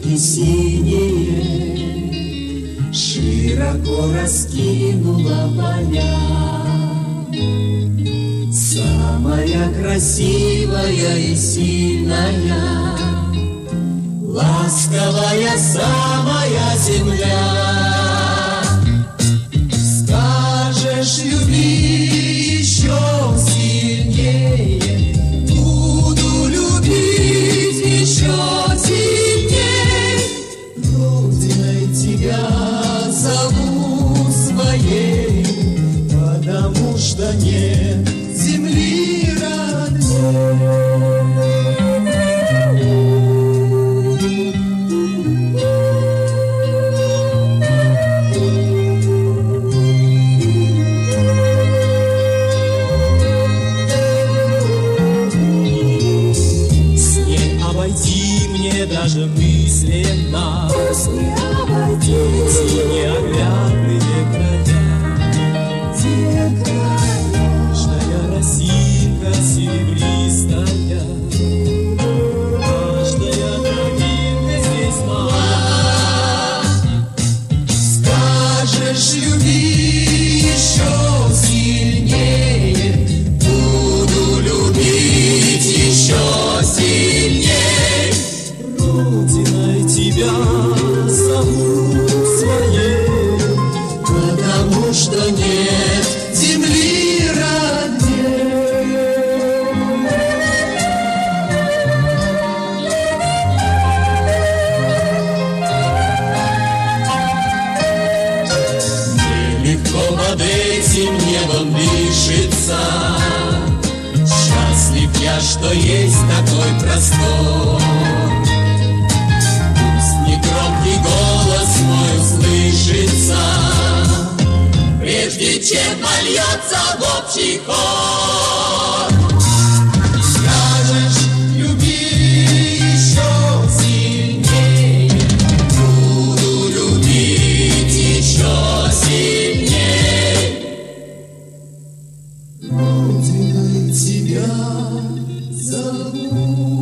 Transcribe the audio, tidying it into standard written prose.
реки синие широко раскинула поля. Самая красивая и сильная, ласковая самая земля. Скажешь, люби еще сильнее, буду любить еще сильнее. Родиной тебя зову своей, потому что нет земли родной. Даже мысленно неоглядные края, каждая росинка серебристая, каждая травинка здесь моя. Скажешь, люби еще сильнее, буду любить еще сильнее. Родиной тебя зову своей, потому что нет земли родней. Нелегко под этим небом дышится, счастлив я, что есть такой простор. Негромкий голос мой услышится, прежде чем польется в общий хор. Скажешь, люби еще сильнее, буду любить еще сильнее. Родиной тебя зову